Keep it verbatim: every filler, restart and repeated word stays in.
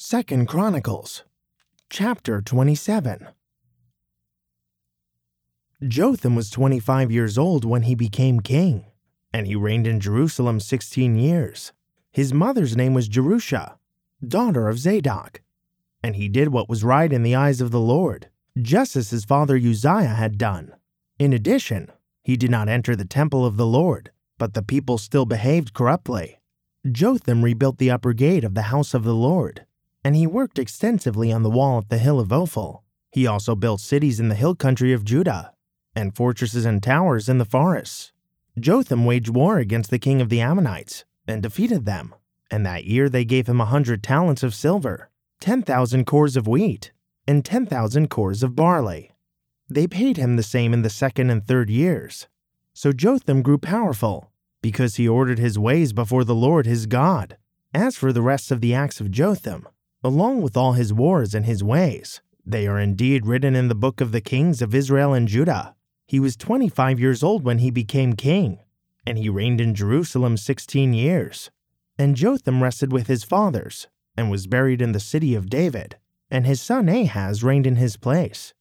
Second Chronicles, chapter twenty-seven. Jotham was twenty-five years old when he became king, and he reigned in Jerusalem sixteen years. His mother's name was Jerusha, daughter of Zadok, and he did what was right in the eyes of the Lord, just as his father Uzziah had done. In addition, he did not enter the temple of the Lord, but the people still behaved corruptly. Jotham rebuilt the upper gate of the house of the Lord, and he worked extensively on the wall at the hill of Ophel. He also built cities in the hill country of Judah, and fortresses and towers in the forests. Jotham waged war against the king of the Ammonites, and defeated them, and that year they gave him a hundred talents of silver, ten thousand cores of wheat, and ten thousand cores of barley. They paid him the same in the second and third years. So Jotham grew powerful, because he ordered his ways before the Lord his God. As for the rest of the acts of Jotham, along with all his wars and his ways, they are indeed written in the book of the kings of Israel and Judah. He was twenty-five years old when he became king, and he reigned in Jerusalem sixteen years. And Jotham rested with his fathers, and was buried in the city of David, and his son Ahaz reigned in his place.